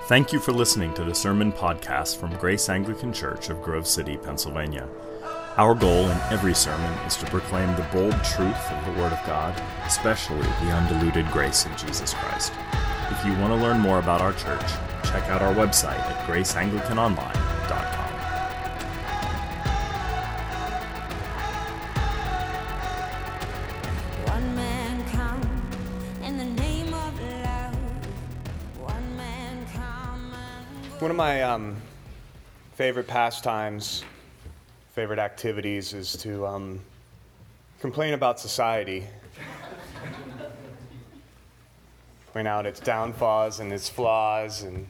Thank you for listening to the Sermon Podcast from Grace Anglican Church of Grove City, Pennsylvania. Our goal in every sermon is to proclaim the bold truth of the Word of God, especially the undiluted grace of Jesus Christ. If you want to learn more about our church, check out our website at graceanglicanonline.com. One of my favorite pastimes, favorite activities is to complain about society. Point out its downfalls and its flaws and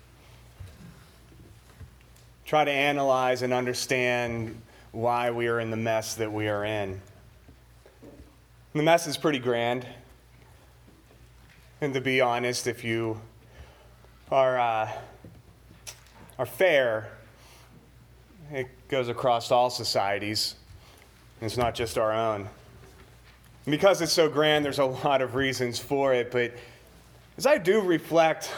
try to analyze and understand why we are in the mess that we are in. The mess is pretty grand. And to be honest, if you are fair, it goes across all societies. It's not just our own. And because it's so grand, there's a lot of reasons for it, but as I do reflect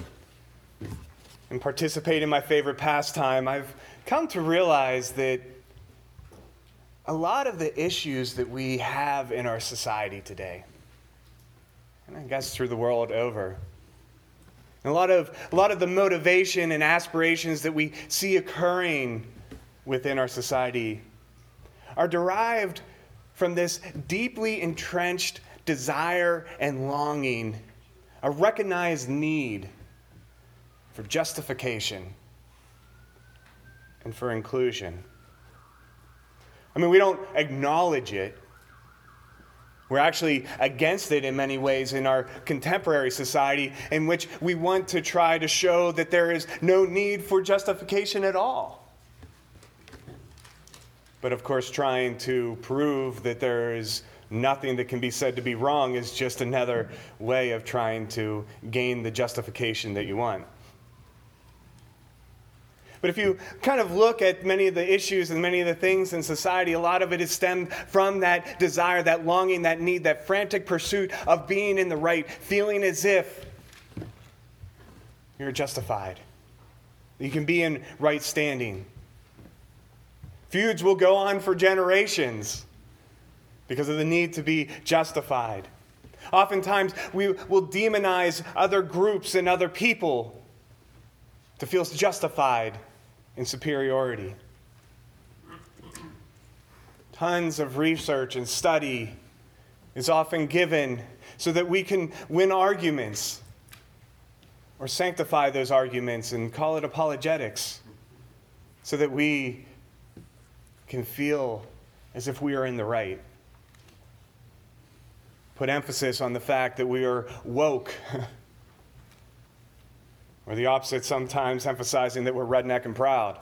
and participate in my favorite pastime, I've come to realize that a lot of the issues that we have in our society today, and I guess through the world over, a lot of the motivation and aspirations that we see occurring within our society are derived from this deeply entrenched desire and longing, a recognized need for justification and for inclusion. I mean, we don't acknowledge it. We're actually against it in many ways in our contemporary society, in which we want to try to show that there is no need for justification at all. But of course, trying to prove that there is nothing that can be said to be wrong is just another way of trying to gain the justification that you want. But if you kind of look at many of the issues and many of the things in society, a lot of it is stemmed from that desire, that longing, that need, that frantic pursuit of being in the right, feeling as if you're justified. You can be in right standing. Feuds will go on for generations because of the need to be justified. Oftentimes, we will demonize other groups and other people to feel justified in superiority. Tons of research and study is often given so that we can win arguments or sanctify those arguments and call it apologetics so that we can feel as if we are in the right. Put emphasis on the fact that we are woke. Or the opposite, sometimes emphasizing that we're redneck and proud.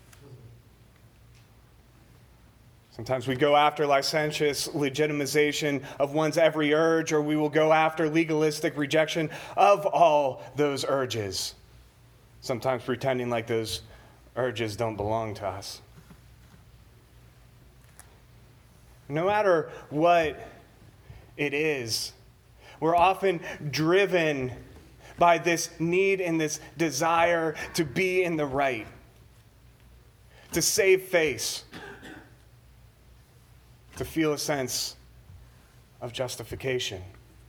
Sometimes we go after licentious legitimization of one's every urge, or we will go after legalistic rejection of all those urges. Sometimes pretending like those urges don't belong to us. No matter what it is, we're often driven by this need and this desire to be in the right, to save face, to feel a sense of justification.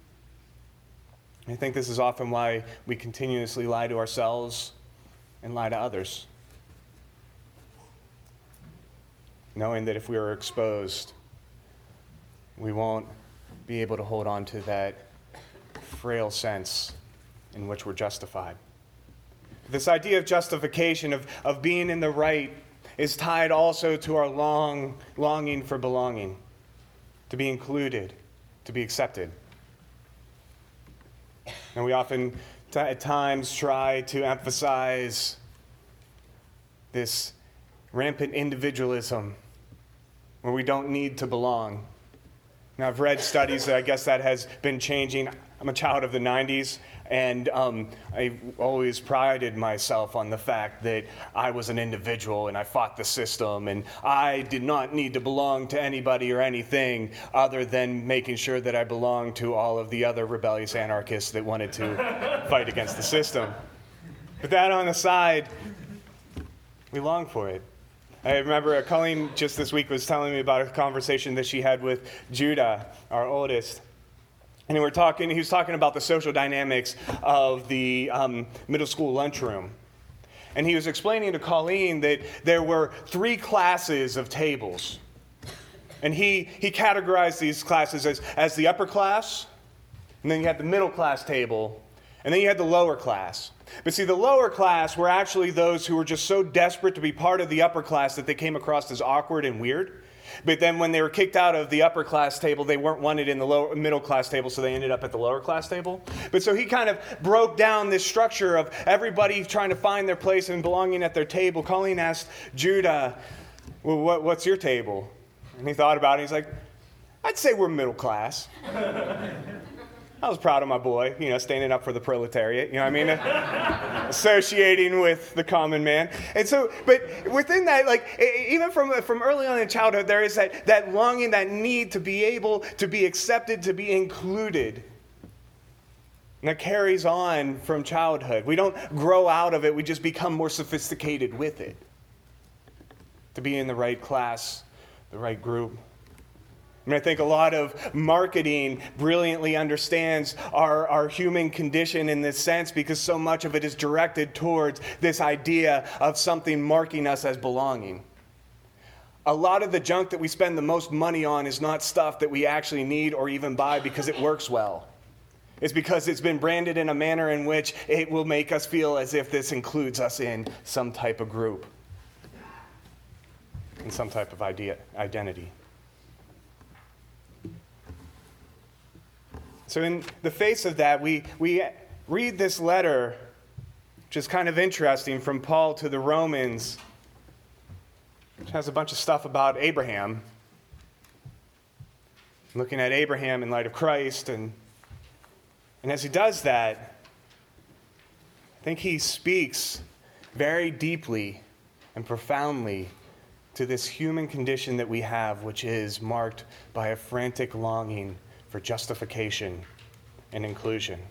I think this is often why we continuously lie to ourselves and lie to others, knowing that if we are exposed, we won't be able to hold on to that frail sense in which we're justified. This idea of justification, of being in the right, is tied also to our longing for belonging, to be included, to be accepted. And we often, at times, try to emphasize this rampant individualism where we don't need to belong. Now, I've read studies that I guess that has been changing. I'm a child of the 90s, and I always prided myself on the fact that I was an individual and I fought the system and I did not need to belong to anybody or anything other than making sure that I belonged to all of the other rebellious anarchists that wanted to fight against the system. But that on the side, we long for it. I remember Colleen just this week was telling me about a conversation that she had with Judah, our oldest. And he was talking about the social dynamics of the middle school lunchroom. And he was explaining to Colleen that there were 3 classes of tables. And he categorized these classes as the upper class, and then you had the middle class table, and then you had the lower class. But see, the lower class were actually those who were just so desperate to be part of the upper class that they came across as awkward and weird. But then when they were kicked out of the upper class table, they weren't wanted in the middle class table, so they ended up at the lower class table. But so he kind of broke down this structure of everybody trying to find their place and belonging at their table. Colleen asked Judah, well, what's your table? And he thought about it. He's like, I'd say we're middle class. I was proud of my boy, standing up for the proletariat, associating with the common man. And so, but within that, even from early on in childhood, there is that longing, that need to be able to be accepted, to be included. And that carries on from childhood. We don't grow out of it, we just become more sophisticated with it. To be in the right class, the right group. I think a lot of marketing brilliantly understands our human condition in this sense, because so much of it is directed towards this idea of something marking us as belonging. A lot of the junk that we spend the most money on is not stuff that we actually need or even buy because it works well. It's because it's been branded in a manner in which it will make us feel as if this includes us in some type of group, in some type of identity. So in the face of that, we read this letter, which is kind of interesting, from Paul to the Romans, which has a bunch of stuff about Abraham. Looking at Abraham in light of Christ. And as he does that, I think he speaks very deeply and profoundly to this human condition that we have, which is marked by a frantic longing for justification and inclusion.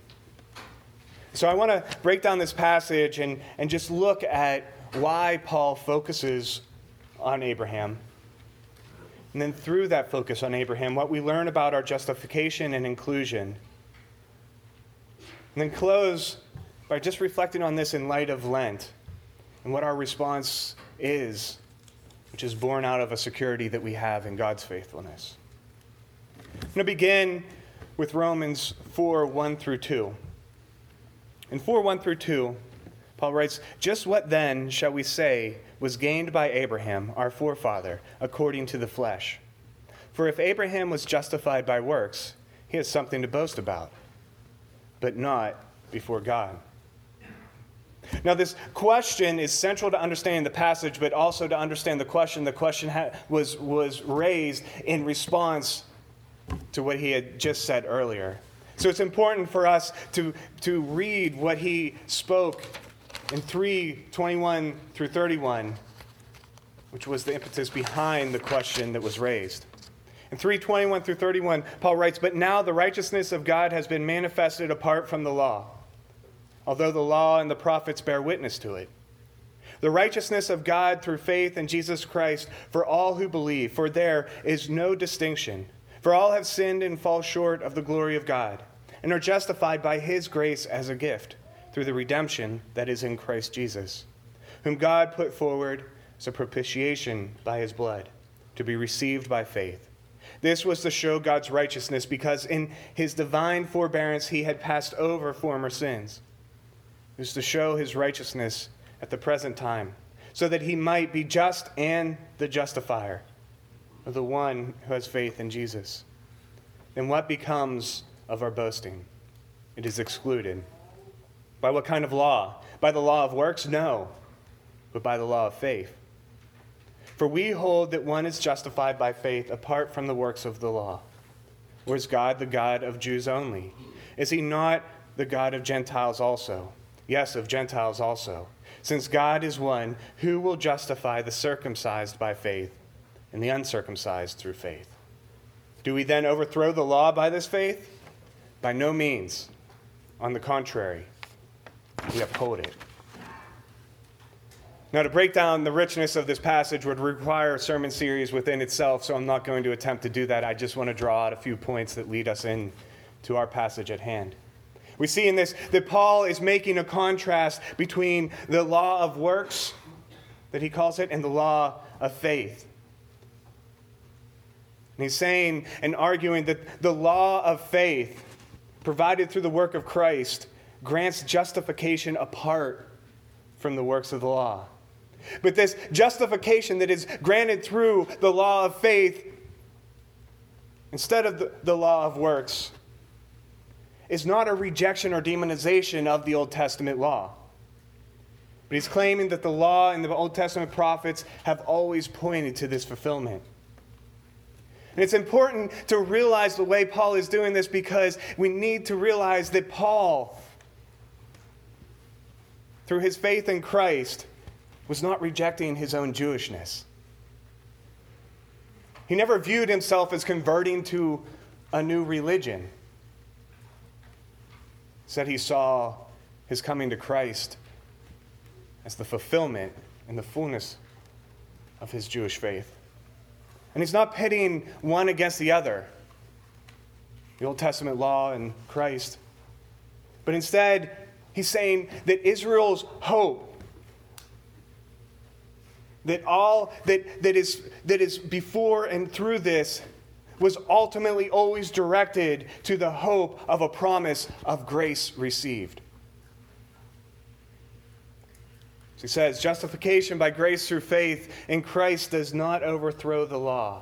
So I want to break down this passage and just look at why Paul focuses on Abraham. And then through that focus on Abraham, what we learn about our justification and inclusion. And then close by just reflecting on this in light of Lent and what our response is, which is born out of a security that we have in God's faithfulness. I'm going to begin with Romans 4, 1 through 2. In 4, 1 through 2, Paul writes, "Just what then shall we say was gained by Abraham, our forefather, according to the flesh? For if Abraham was justified by works, he has something to boast about, but not before God." Now, this question is central to understanding the passage, but also to understand the question. The question was raised in response to what he had just said earlier. So it's important for us to read what he spoke in 3:21 through 31, which was the impetus behind the question that was raised. In 3:21 through 31, Paul writes, "But now the righteousness of God has been manifested apart from the law, although the law and the prophets bear witness to it. The righteousness of God through faith in Jesus Christ for all who believe, for there is no distinction. For all have sinned and fall short of the glory of God, and are justified by his grace as a gift, through the redemption that is in Christ Jesus, whom God put forward as a propitiation by his blood, to be received by faith. This was to show God's righteousness, because in his divine forbearance he had passed over former sins. It was to show his righteousness at the present time, so that he might be just and the justifier of the one who has faith in Jesus. Then what becomes of our boasting? It is excluded. By what kind of law? By the law of works? No, but by the law of faith. For we hold that one is justified by faith apart from the works of the law. Or is God the God of Jews only? Is he not the God of Gentiles also? Yes, of Gentiles also. Since God is one, who will justify the circumcised by faith and the uncircumcised through faith? Do we then overthrow the law by this faith? By no means. On the contrary, we uphold it. Now, to break down the richness of this passage would require a sermon series within itself, so I'm not going to attempt to do that. I just want to draw out a few points that lead us in to our passage at hand. We see in this that Paul is making a contrast between the law of works, that he calls it, and the law of faith. And he's saying and arguing that the law of faith, provided through the work of Christ, grants justification apart from the works of the law. But this justification that is granted through the law of faith, instead of the law of works, is not a rejection or demonization of the Old Testament law. But he's claiming that the law and the Old Testament prophets have always pointed to this fulfillment. And it's important to realize the way Paul is doing this, because we need to realize that Paul, through his faith in Christ, was not rejecting his own Jewishness. He never viewed himself as converting to a new religion. Instead, he saw his coming to Christ as the fulfillment and the fullness of his Jewish faith. And he's not pitting one against the other, the Old Testament law and Christ, but instead, he's saying that Israel's hope, that all that is before and through this, was ultimately always directed to the hope of a promise of grace received. So he says, justification by grace through faith in Christ does not overthrow the law.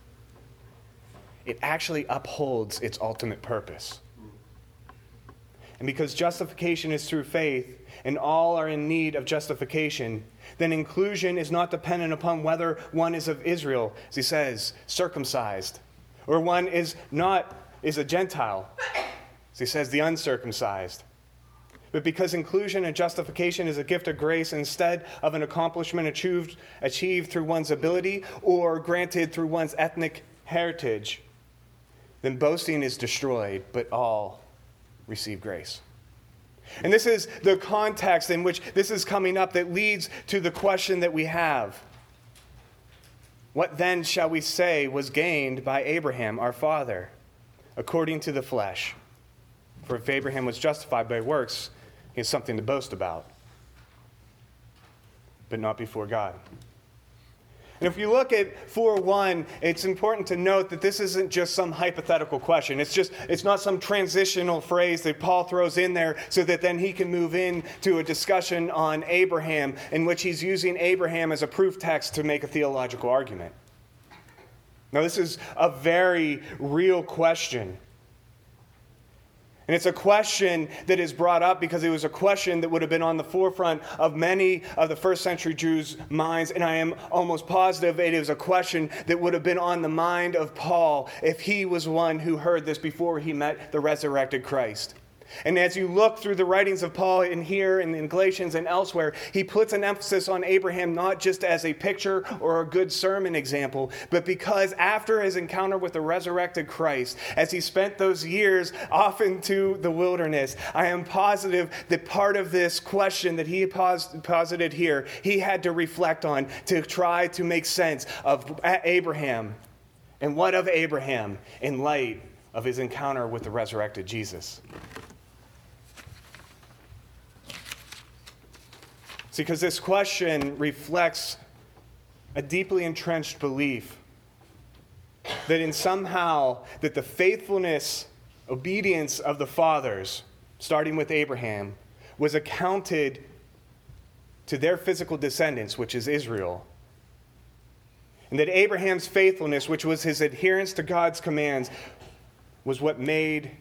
It actually upholds its ultimate purpose. And because justification is through faith, and all are in need of justification, then inclusion is not dependent upon whether one is of Israel, as he says, circumcised, or one is a Gentile, as he says, the uncircumcised. But because inclusion and justification is a gift of grace instead of an accomplishment achieved through one's ability or granted through one's ethnic heritage, then boasting is destroyed, but all receive grace. And this is the context in which this is coming up that leads to the question that we have. What then shall we say was gained by Abraham, our father, according to the flesh? For if Abraham was justified by works, he has something to boast about, but not before God. And if you look at 4:1, it's important to note that this isn't just some hypothetical question. It's not some transitional phrase that Paul throws in there so that then he can move into a discussion on Abraham, in which he's using Abraham as a proof text to make a theological argument. Now, this is a very real question. And it's a question that is brought up because it was a question that would have been on the forefront of many of the first century Jews' minds. And I am almost positive it is a question that would have been on the mind of Paul if he was one who heard this before he met the resurrected Christ. And as you look through the writings of Paul in here and in Galatians and elsewhere, he puts an emphasis on Abraham not just as a picture or a good sermon example, but because after his encounter with the resurrected Christ, as he spent those years off into the wilderness, I am positive that part of this question that he posited here, he had to reflect on to try to make sense of Abraham. And what of Abraham in light of his encounter with the resurrected Jesus? Because this question reflects a deeply entrenched belief that in somehow that the faithfulness, obedience of the fathers, starting with Abraham, was accounted to their physical descendants, which is Israel. And that Abraham's faithfulness, which was his adherence to God's commands, was what made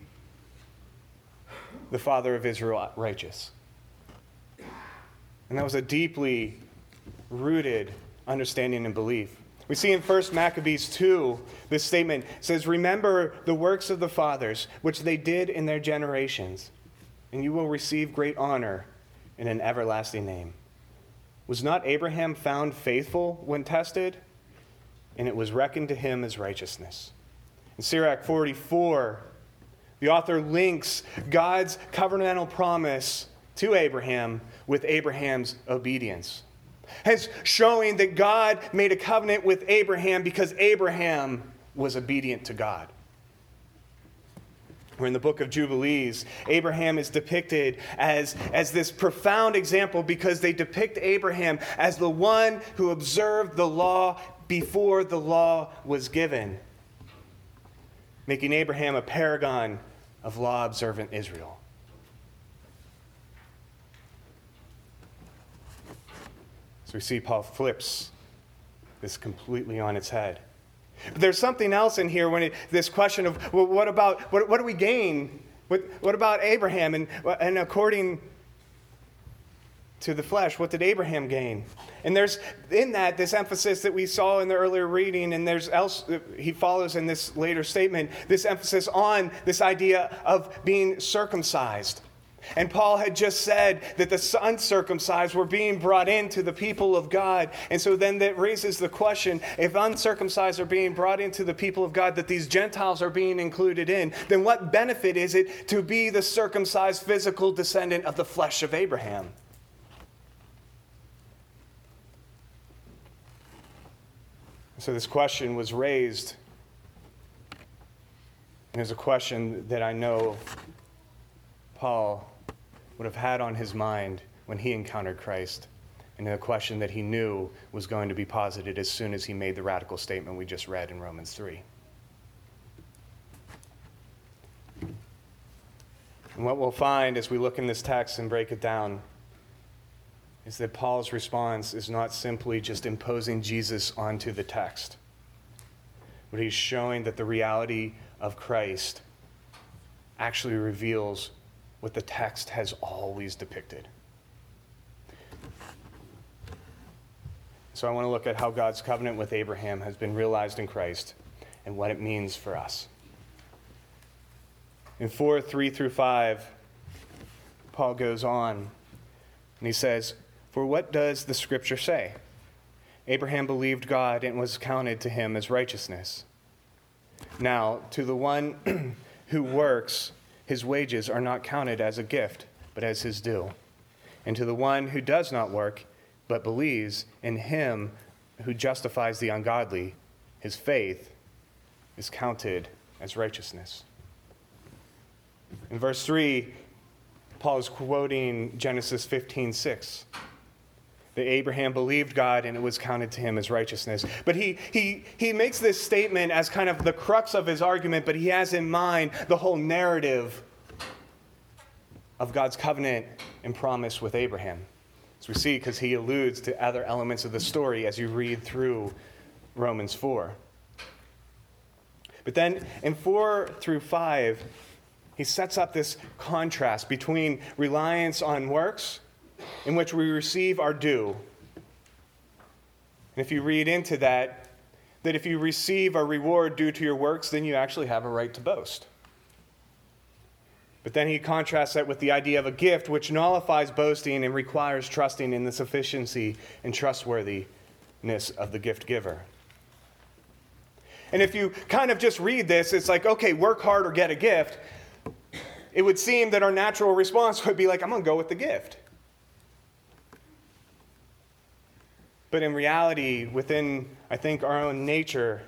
the father of Israel righteous. And that was a deeply rooted understanding and belief. We see in 1 Maccabees 2, this statement says, "Remember the works of the fathers, which they did in their generations, and you will receive great honor in an everlasting name. Was not Abraham found faithful when tested? And it was reckoned to him as righteousness." In Sirach 44, the author links God's covenantal promise to Abraham with Abraham's obedience. as showing that God made a covenant with Abraham because Abraham was obedient to God. Or in the book of Jubilees, Abraham is depicted as this profound example because they depict Abraham as the one who observed the law before the law was given, making Abraham a paragon of law-observant Israel. So we see Paul flips this completely on its head. But there's something else in here this question of, well, what do we gain? What about Abraham? And according to the flesh, what did Abraham gain? And there's in that this emphasis that we saw in the earlier reading, and he follows in this later statement, this emphasis on this idea of being circumcised. And Paul had just said that the uncircumcised were being brought into the people of God. And so then that raises the question, if uncircumcised are being brought into the people of God, that these Gentiles are being included in, then what benefit is it to be the circumcised physical descendant of the flesh of Abraham? So this question was raised, and it's a question that I know Paul would have had on his mind when he encountered Christ, and a question that he knew was going to be posited as soon as he made the radical statement we just read in Romans 3. And what we'll find as we look in this text and break it down is that Paul's response is not simply just imposing Jesus onto the text, but he's showing that the reality of Christ actually reveals what the text has always depicted. So I want to look at how God's covenant with Abraham has been realized in Christ and what it means for us. In 4:3-5, Paul goes on and he says, "For what does the scripture say? Abraham believed God and it was counted to him as righteousness. Now, to the one who works, his wages are not counted as a gift, but as his due. And to the one who does not work, but believes in him who justifies the ungodly, his faith is counted as righteousness." In verse 3, Paul is quoting Genesis 15:6. That Abraham believed God and it was counted to him as righteousness. But he makes this statement as kind of the crux of his argument, but he has in mind the whole narrative of God's covenant and promise with Abraham. As we see, because he alludes to other elements of the story as you read through Romans 4. But then in 4-5, he sets up this contrast between reliance on works, in which we receive our due. And if you read into that if you receive a reward due to your works, then you actually have a right to boast. But then he contrasts that with the idea of a gift, which nullifies boasting and requires trusting in the sufficiency and trustworthiness of the gift giver. And if you kind of just read this, it's like, okay, work hard or get a gift. It would seem that our natural response would be like, I'm going to go with the gift. But in reality, within, I think, our own nature,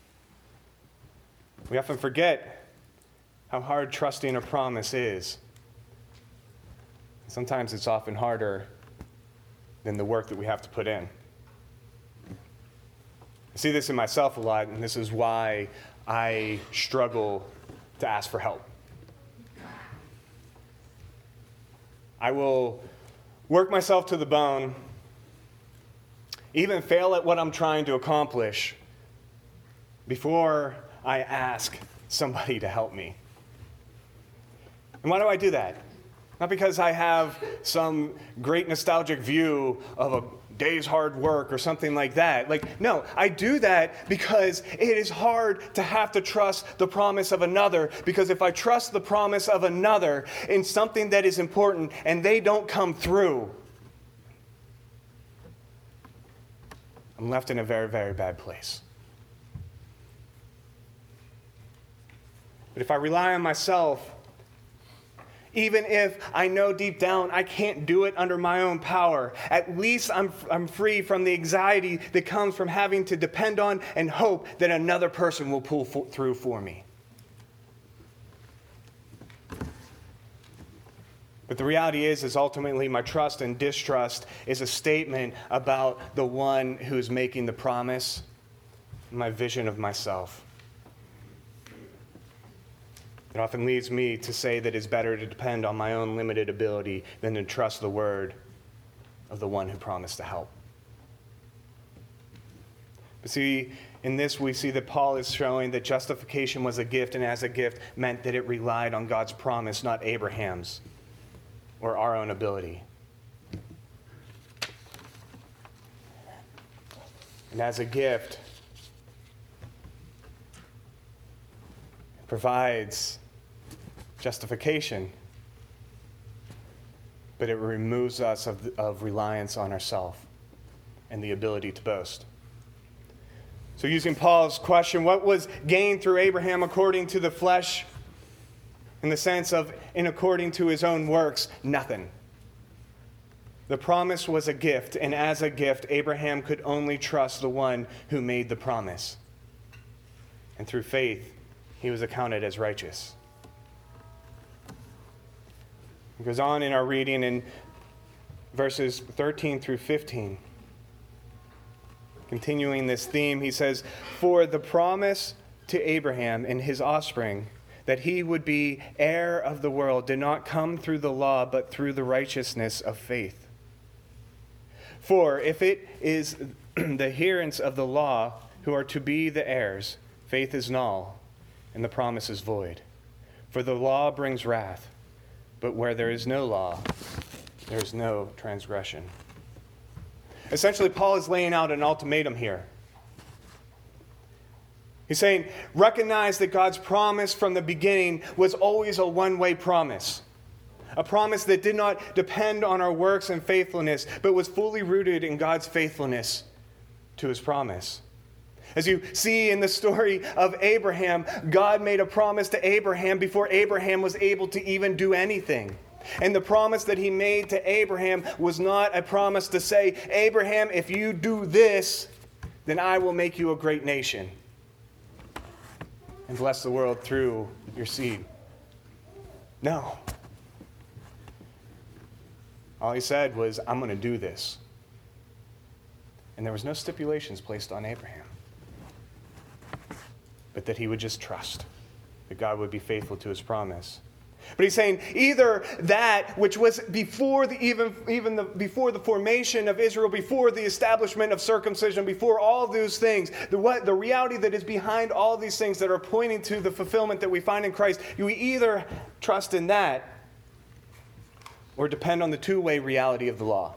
we often forget how hard trusting a promise is. Sometimes it's often harder than the work that we have to put in. I see this in myself a lot, and this is why I struggle to ask for help. I will work myself to the bone, even fail at what I'm trying to accomplish before I ask somebody to help me. And why do I do that? Not because I have some great nostalgic view of a day's hard work or something like that. No, I do that because it is hard to have to trust the promise of another, because if I trust the promise of another in something that is important and they don't come through, I'm left in a very, very bad place. But if I rely on myself, Even if I know deep down I can't do it under my own power, at least I'm free from the anxiety that comes from having to depend on and hope that another person will pull through for me. But the reality is ultimately my trust and distrust is a statement about the one who is making the promise, my vision of myself. It often leads me to say that it's better to depend on my own limited ability than to trust the word of the one who promised to help. But see, in this we see that Paul is showing that justification was a gift, and as a gift meant that it relied on God's promise, not Abraham's or our own ability. And as a gift, it provides justification, but it removes us of reliance on ourselves and the ability to boast. So using Paul's question, what was gained through Abraham according to the flesh, in the sense of in according to his own works? Nothing. The promise was a gift, and as a gift, Abraham could only trust the one who made the promise. And through faith, he was accounted as righteous. It goes on in our reading in verses 13 through 15. Continuing this theme, he says, "For the promise to Abraham and his offspring that he would be heir of the world did not come through the law, but through the righteousness of faith. For if it is the adherents of the law who are to be the heirs, faith is null, and the promise is void. For the law brings wrath, but where there is no law, there is no transgression." Essentially, Paul is laying out an ultimatum here. He's saying, recognize that God's promise from the beginning was always a one-way promise. A promise that did not depend on our works and faithfulness, but was fully rooted in God's faithfulness to his promise. As you see in the story of Abraham, God made a promise to Abraham before Abraham was able to even do anything. And the promise that he made to Abraham was not a promise to say, Abraham, if you do this, then I will make you a great nation and bless the world through your seed. No. All he said was, I'm going to do this. And there was no stipulations placed on Abraham, but that he would just trust that God would be faithful to his promise. But he's saying either that which was before before the formation of Israel, before the establishment of circumcision, before all those things, the reality that is behind all these things that are pointing to the fulfillment that we find in Christ, you either trust in that or depend on the two-way reality of the law.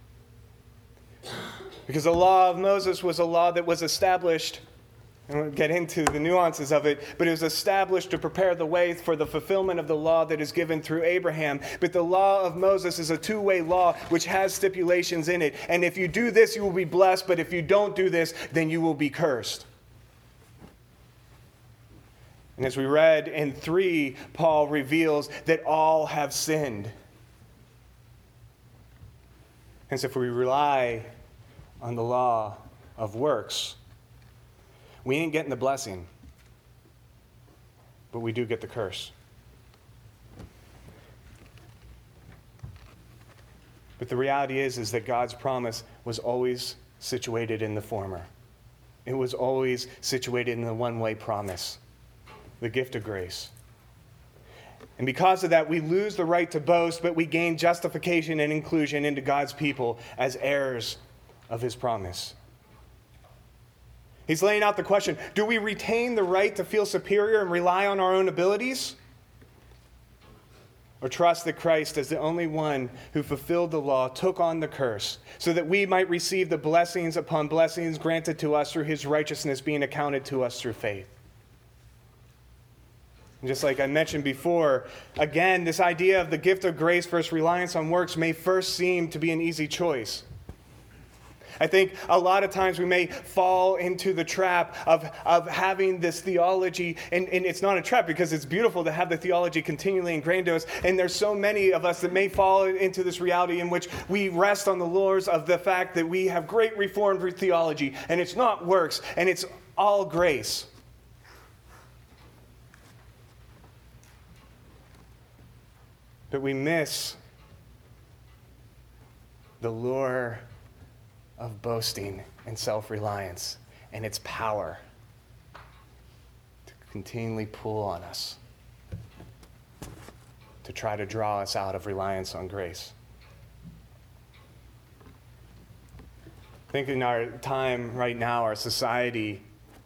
Because the law of Moses was a law that was established, and we'll get into the nuances of it, but it was established to prepare the way for the fulfillment of the law that is given through Abraham. But the law of Moses is a two-way law which has stipulations in it. And if you do this, you will be blessed, but if you don't do this, then you will be cursed. And as we read in 3, Paul reveals that all have sinned. Hence, if we rely on the law of works, we ain't getting the blessing, but we do get the curse. But the reality is that God's promise was always situated in the former. It was always situated in the one-way promise, the gift of grace. And because of that, we lose the right to boast, but we gain justification and inclusion into God's people as heirs of his promise. He's laying out the question, do we retain the right to feel superior and rely on our own abilities? Or trust that Christ, as the only one who fulfilled the law, took on the curse so that we might receive the blessings upon blessings granted to us through his righteousness being accounted to us through faith? And just like I mentioned before, again, this idea of the gift of grace versus reliance on works may first seem to be an easy choice. I think a lot of times we may fall into the trap of having this theology, and it's not a trap because it's beautiful to have the theology continually ingrained to us, and there's so many of us that may fall into this reality in which we rest on the laurels of the fact that we have great Reformed theology, and it's not works, and it's all grace. But we miss the lure of boasting and self-reliance and its power to continually pull on us, to try to draw us out of reliance on grace. I think in our time right now, our society,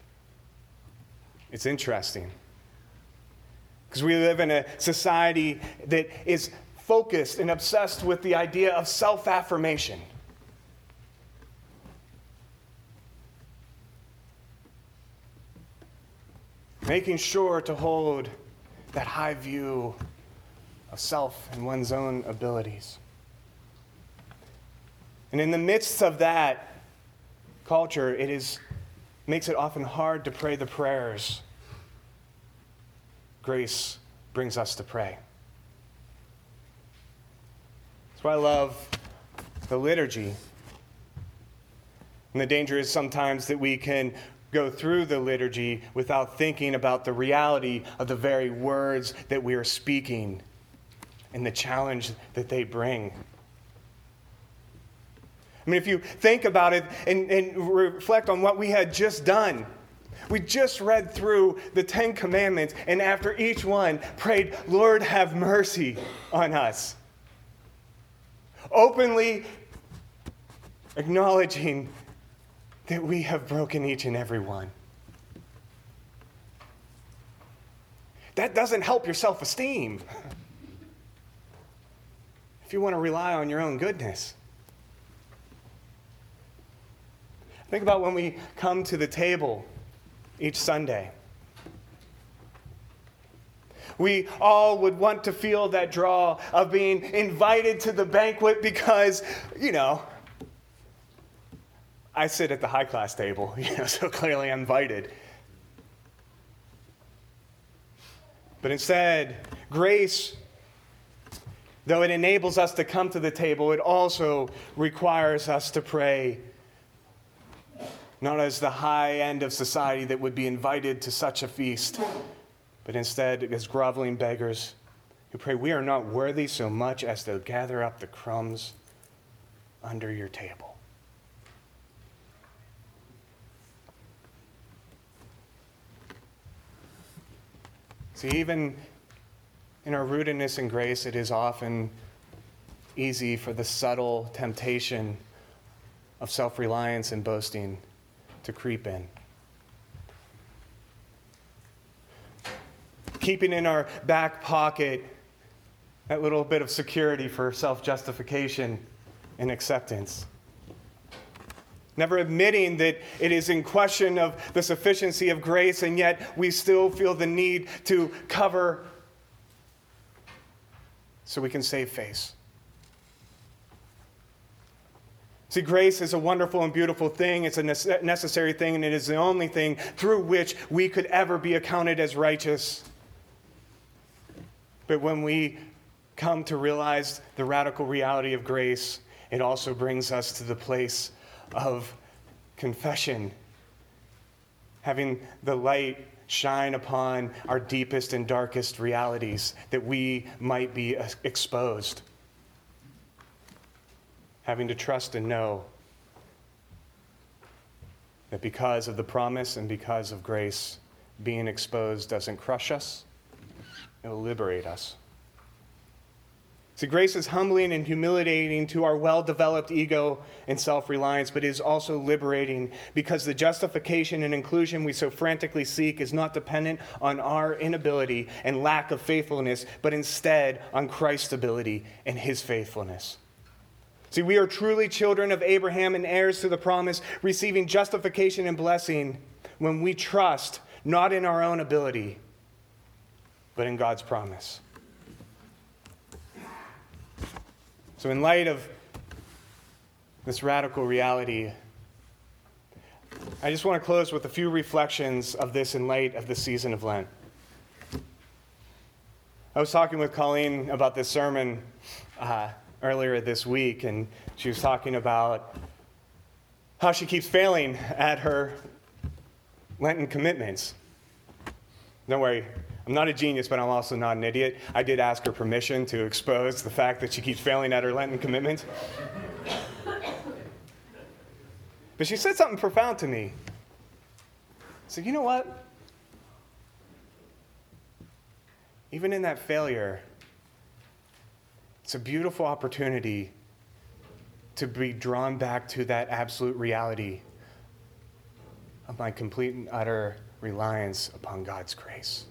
it's interesting. Because we live in a society that is focused and obsessed with the idea of self-affirmation. Making sure to hold that high view of self and one's own abilities. And in the midst of that culture, makes it often hard to pray the prayers grace brings us to pray. That's why I love the liturgy. And the danger is sometimes that we can go through the liturgy without thinking about the reality of the very words that we are speaking and the challenge that they bring. I mean, if you think about it and reflect on what we had just done, we just read through the 10 Commandments, and after each one, prayed, Lord, have mercy on us. Openly acknowledging that we have broken each and every one. That doesn't help your self-esteem if you want to rely on your own goodness. Think about when we come to the table each Sunday. We all would want to feel that draw of being invited to the banquet because, I sit at the high-class table, so clearly I'm invited. But instead, grace, though it enables us to come to the table, it also requires us to pray not as the high end of society that would be invited to such a feast, but instead as groveling beggars who pray, we are not worthy so much as to gather up the crumbs under your table. See, even in our rootedness in grace, it is often easy for the subtle temptation of self-reliance and boasting to creep in. Keeping in our back pocket that little bit of security for self-justification and acceptance. Never admitting that it is in question of the sufficiency of grace, and yet we still feel the need to cover so we can save face. See, grace is a wonderful and beautiful thing. It's a necessary thing, and it is the only thing through which we could ever be accounted as righteous. But when we come to realize the radical reality of grace, it also brings us to the place of confession, having the light shine upon our deepest and darkest realities that we might be exposed. Having to trust and know that because of the promise and because of grace, being exposed doesn't crush us, it'll liberate us. See, grace is humbling and humiliating to our well-developed ego and self-reliance, but it is also liberating because the justification and inclusion we so frantically seek is not dependent on our inability and lack of faithfulness, but instead on Christ's ability and his faithfulness. See, we are truly children of Abraham and heirs to the promise, receiving justification and blessing when we trust not in our own ability, but in God's promise. So in light of this radical reality, I just want to close with a few reflections of this in light of the season of Lent. I was talking with Colleen about this sermon earlier this week, and she was talking about how she keeps failing at her Lenten commitments. Don't worry, I'm not a genius, but I'm also not an idiot. I did ask her permission to expose the fact that she keeps failing at her Lenten commitments. But she said something profound to me. So you know what? Even in that failure, it's a beautiful opportunity to be drawn back to that absolute reality of my complete and utter reliance upon God's grace.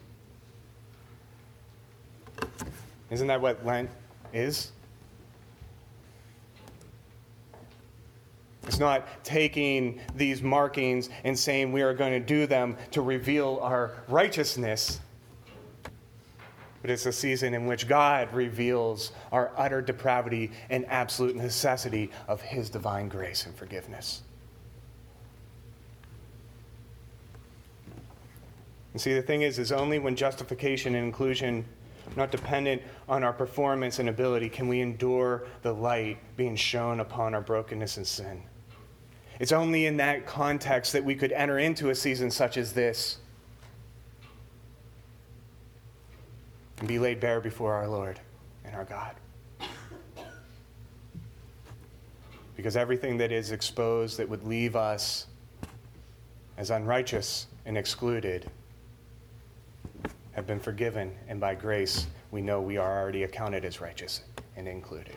Isn't that what Lent is? It's not taking these markings and saying we are going to do them to reveal our righteousness, but it's a season in which God reveals our utter depravity and absolute necessity of His divine grace and forgiveness. And see, the thing is only when justification and inclusion are not dependent on our performance and ability can we endure the light being shone upon our brokenness and sin. It's only in that context that we could enter into a season such as this and be laid bare before our Lord and our God. Because everything that is exposed that would leave us as unrighteous and excluded have been forgiven, and by grace we know we are already accounted as righteous and included.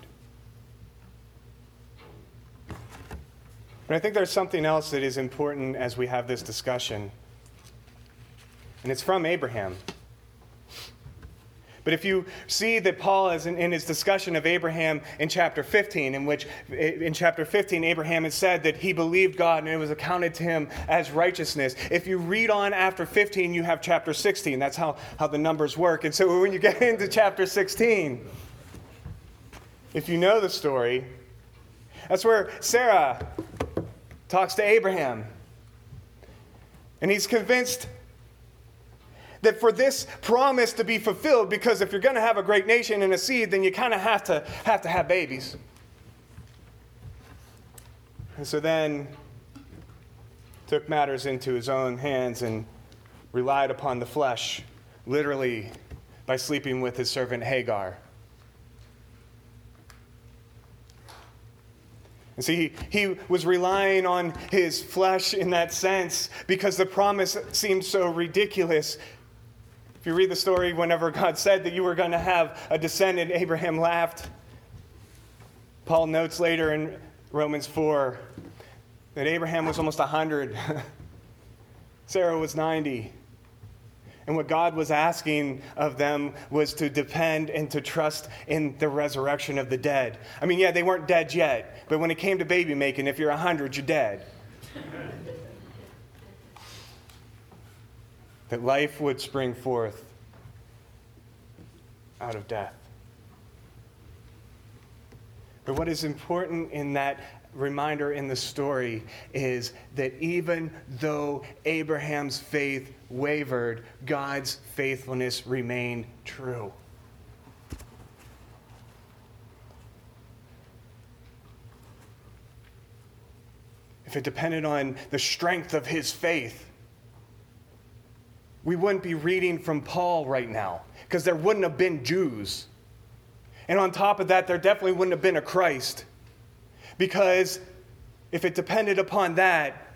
But I think there's something else that is important as we have this discussion, and it's from Abraham. But if you see that Paul is in his discussion of Abraham in chapter 15, in which in chapter 15 Abraham had said that he believed God and it was accounted to him as righteousness. If you read on after 15, you have chapter 16. That's how the numbers work. And so when you get into chapter 16, if you know the story, that's where Sarah talks to Abraham. And he's convinced that for this promise to be fulfilled, because if you're going to have a great nation and a seed, then you kind of have to have babies. And so then took matters into his own hands and relied upon the flesh, literally by sleeping with his servant Hagar. And see, he was relying on his flesh in that sense because the promise seemed so ridiculous. If you read the story, whenever God said that you were going to have a descendant, Abraham laughed. Paul notes later in Romans 4 that Abraham was almost 100. Sarah was 90. And what God was asking of them was to depend and to trust in the resurrection of the dead. I mean, yeah, they weren't dead yet, but when it came to baby making, if you're 100, you're dead. That life would spring forth out of death. But what is important in that reminder in the story is that even though Abraham's faith wavered, God's faithfulness remained true. If it depended on the strength of his faith, we wouldn't be reading from Paul right now, because there wouldn't have been Jews. And on top of that, there definitely wouldn't have been a Christ. Because if it depended upon that,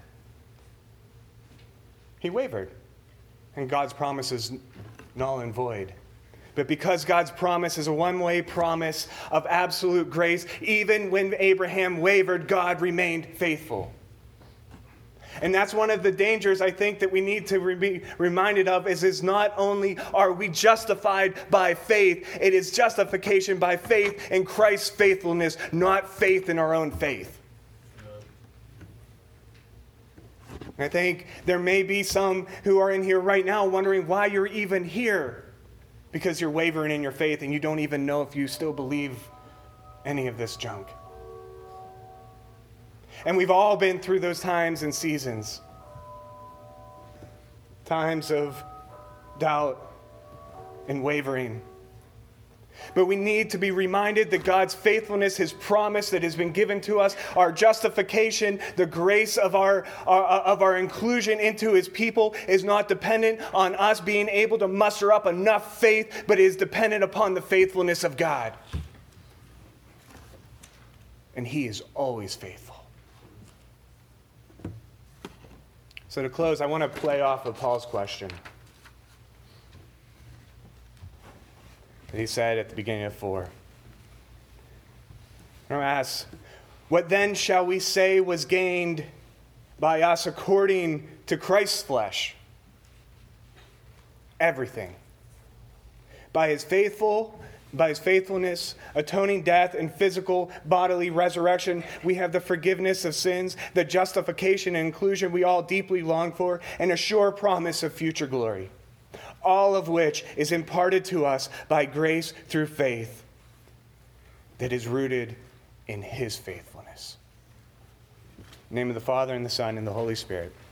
he wavered. And God's promise is null and void. But because God's promise is a one-way promise of absolute grace, even when Abraham wavered, God remained faithful. And that's one of the dangers I think that we need to be reminded of is not only are we justified by faith, it is justification by faith in Christ's faithfulness, not faith in our own faith. I think there may be some who are in here right now wondering why you're even here, because you're wavering in your faith and you don't even know if you still believe any of this junk. And we've all been through those times and seasons. Times of doubt and wavering. But we need to be reminded that God's faithfulness, His promise that has been given to us, our justification, the grace of our inclusion into His people is not dependent on us being able to muster up enough faith, but is dependent upon the faithfulness of God. And He is always faithful. So to close, I want to play off of Paul's question that he said at the beginning of 4. I want to ask, what then shall we say was gained by us according to Christ's flesh? Everything. By His faithfulness, atoning death and physical bodily resurrection, we have the forgiveness of sins, the justification and inclusion we all deeply long for, and a sure promise of future glory. All of which is imparted to us by grace through faith that is rooted in His faithfulness. In the name of the Father, and the Son, and the Holy Spirit.